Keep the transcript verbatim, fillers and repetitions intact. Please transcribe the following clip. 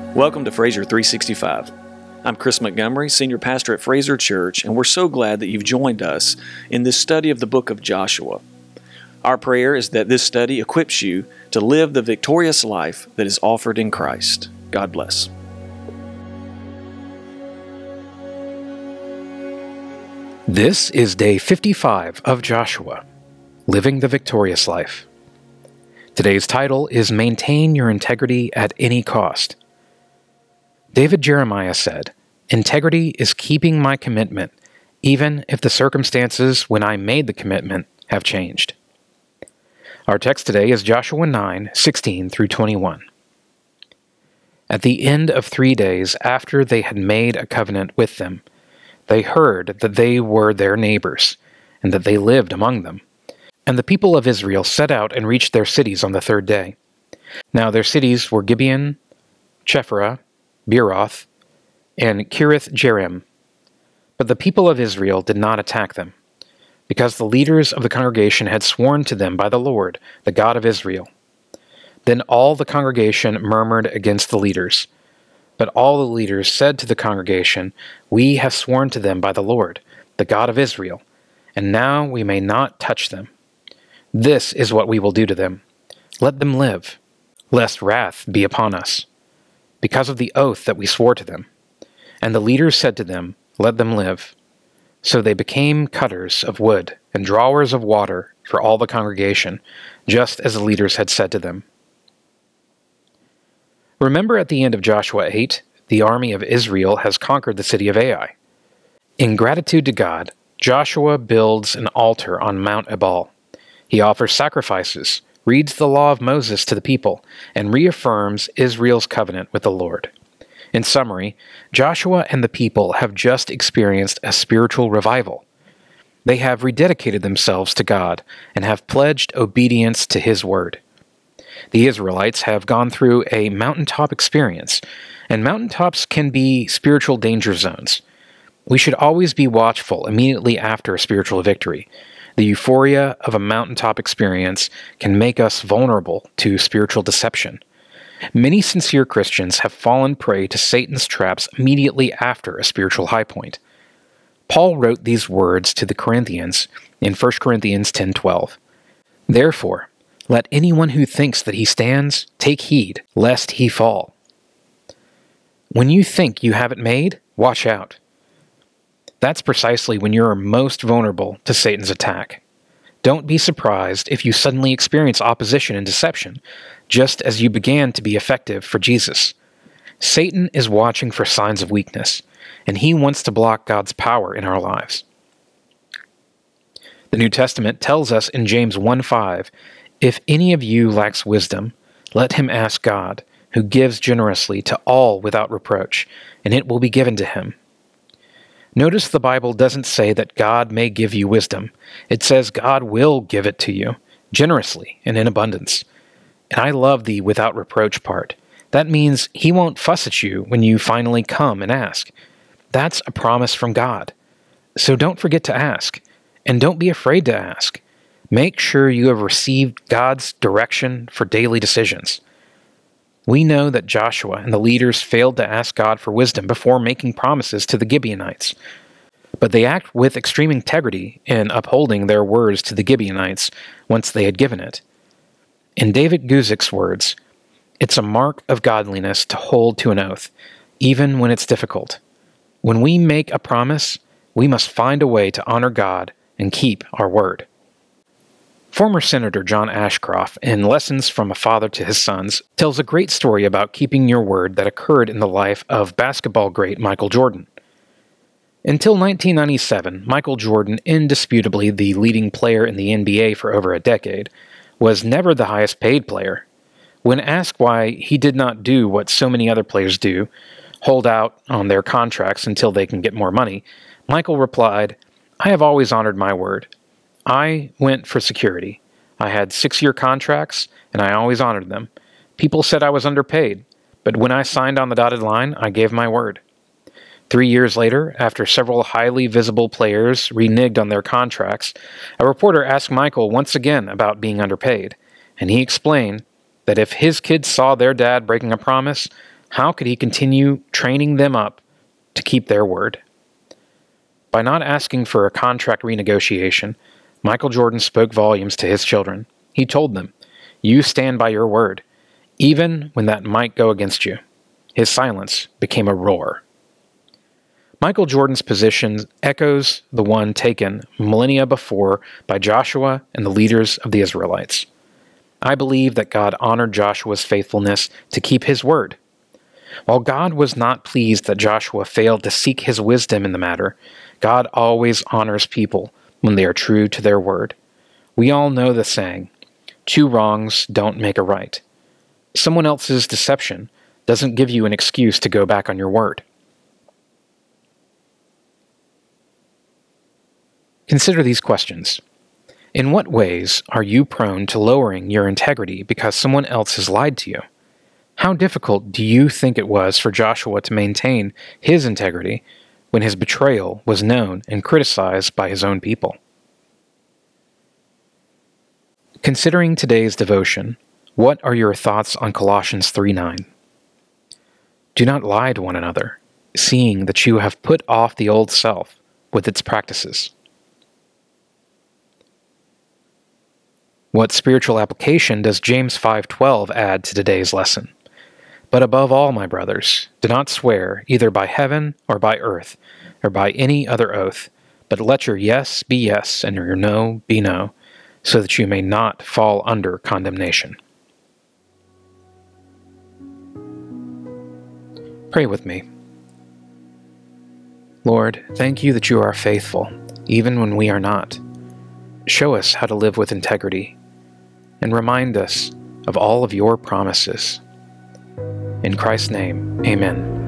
Welcome to Fraser three sixty-five. I'm Chris Montgomery, Senior Pastor at Fraser Church, and we're so glad that you've joined us in this study of the book of Joshua. Our prayer is that this study equips you to live the victorious life that is offered in Christ. God bless. This is day fifty-five of Joshua, Living the Victorious Life. Today's title is Maintain Your Integrity at Any Cost. David Jeremiah said, "Integrity is keeping my commitment, even if the circumstances when I made the commitment have changed." Our text today is Joshua nine, sixteen through twenty-one. At the end of three days after they had made a covenant with them, they heard that they were their neighbors, and that they lived among them. And the people of Israel set out and reached their cities on the third day. Now their cities were Gibeon, Chephirah, Beeroth, and Kiriath-Jearim. But the people of Israel did not attack them, because the leaders of the congregation had sworn to them by the Lord, the God of Israel. Then all the congregation murmured against the leaders. But all the leaders said to the congregation, "We have sworn to them by the Lord, the God of Israel, and now we may not touch them. This is what we will do to them. Let them live, lest wrath be upon us, because of the oath that we swore to them." And the leaders said to them, "Let them live." So they became cutters of wood and drawers of water for all the congregation, just as the leaders had said to them. Remember at the end of Joshua eight, the army of Israel has conquered the city of Ai. In gratitude to God, Joshua builds an altar on Mount Ebal. He offers sacrifices, reads the law of Moses to the people, and reaffirms Israel's covenant with the Lord. In summary, Joshua and the people have just experienced a spiritual revival. They have rededicated themselves to God and have pledged obedience to His word. The Israelites have gone through a mountaintop experience, and mountaintops can be spiritual danger zones. We should always be watchful immediately after a spiritual victory. The euphoria of a mountaintop experience can make us vulnerable to spiritual deception. Many sincere Christians have fallen prey to Satan's traps immediately after a spiritual high point. Paul wrote these words to the Corinthians in First Corinthians ten twelve. "Therefore, let anyone who thinks that he stands take heed, lest he fall." When you think you have it made, watch out. That's precisely when you're most vulnerable to Satan's attack. Don't be surprised if you suddenly experience opposition and deception, just as you began to be effective for Jesus. Satan is watching for signs of weakness, and he wants to block God's power in our lives. The New Testament tells us in James one five, "If any of you lacks wisdom, let him ask God, who gives generously to all without reproach, and it will be given to him." Notice the Bible doesn't say that God may give you wisdom. It says God will give it to you, generously and in abundance. And I love the without reproach part. That means He won't fuss at you when you finally come and ask. That's a promise from God. So don't forget to ask, and don't be afraid to ask. Make sure you have received God's direction for daily decisions. We know that Joshua and the leaders failed to ask God for wisdom before making promises to the Gibeonites. But they act with extreme integrity in upholding their words to the Gibeonites once they had given it. In David Guzik's words, "It's a mark of godliness to hold to an oath, even when it's difficult. When we make a promise, we must find a way to honor God and keep our word." Former Senator John Ashcroft, in Lessons from a Father to His Sons, tells a great story about keeping your word that occurred in the life of basketball great Michael Jordan. Until nineteen ninety-seven, Michael Jordan, indisputably the leading player in the N B A for over a decade, was never the highest paid player. When asked why he did not do what so many other players do, hold out on their contracts until they can get more money, Michael replied, "I have always honored my word. I went for security. I had six-year contracts, and I always honored them. People said I was underpaid, but when I signed on the dotted line, I gave my word." Three years later, after several highly visible players reneged on their contracts, a reporter asked Michael once again about being underpaid, and he explained that if his kids saw their dad breaking a promise, how could he continue training them up to keep their word? By not asking for a contract renegotiation, Michael Jordan spoke volumes to his children. He told them, "You stand by your word, even when that might go against you." His silence became a roar. Michael Jordan's position echoes the one taken millennia before by Joshua and the leaders of the Israelites. I believe that God honored Joshua's faithfulness to keep his word. While God was not pleased that Joshua failed to seek his wisdom in the matter, God always honors people when they are true to their word. We all know the saying, two wrongs don't make a right. Someone else's deception doesn't give you an excuse to go back on your word. Consider these questions. In what ways are you prone to lowering your integrity because someone else has lied to you? How difficult do you think it was for Joshua to maintain his integrity when his betrayal was known and criticized by his own people? Considering today's devotion, what are your thoughts on Colossians three nine? Do not lie to one another, seeing that you have put off the old self with its practices. What spiritual application does James five twelve add to today's lesson? But above all, my brothers, do not swear either by heaven or by earth or by any other oath, but let your yes be yes and your no be no, so that you may not fall under condemnation. Pray with me. Lord, thank you that you are faithful, even when we are not. Show us how to live with integrity, and remind us of all of your promises. In Christ's name, amen.